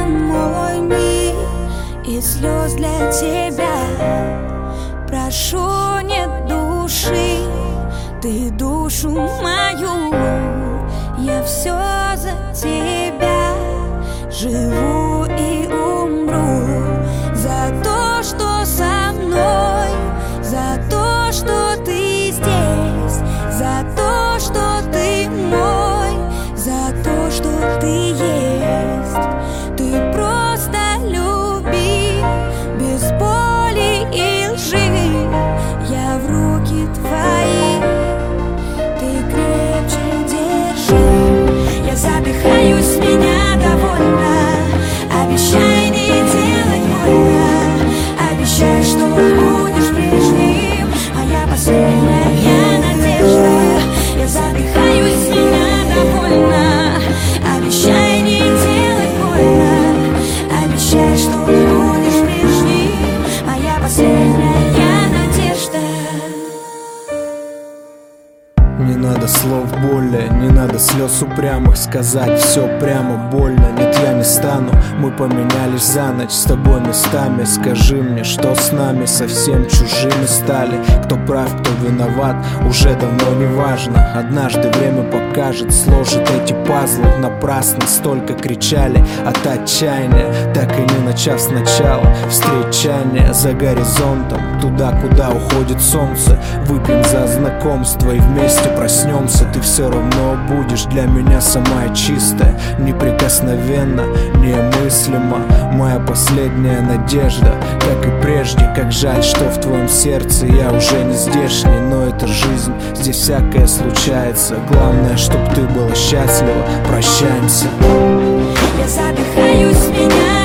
мой мир и слез для тебя. Прошу, нет души, ты душу мою. Я все за тебя живу и умру. За то, что со мной, за то, что ты здесь, за то, что ты мой, за то, что ты есть. Ты просто люби, без боли и лжи. Я в руки твои, ты крепче держи. Я задыхаюсь, меня довольно. Обещай не делать больно. Обещай, что будешь прежним. Моя последняя надежда. Я задыхаюсь, меня довольно. Обещай не делать больно. Обещай, что будешь прежним. Моя последняя надежда. Не надо слов боли, не надо слез упрямых. Сказать все прямо больно. Нет, я не стану, мы поменялись за ночь с тобой местами. Скажи мне, что с нами совсем чужими стали. Кто прав, кто виноват, уже давно не важно. Однажды время покажет, сложит эти пазлы. Напрасно столько кричали от отчаяния, так и не начав сначала. Встречание за горизонтом, туда, куда уходит солнце. Выпьем за знакомство и вместе проснемся. Ты все равно будешь для меня самая чистая, неприкосновенно, немыслимо. Моя последняя надежда, как и прежде. Как жаль, что в твоем сердце я уже не здешний. Но это жизнь, здесь всякое случается. Главное, чтоб ты была счастлива. Прощаемся. Я задыхаюсь, меня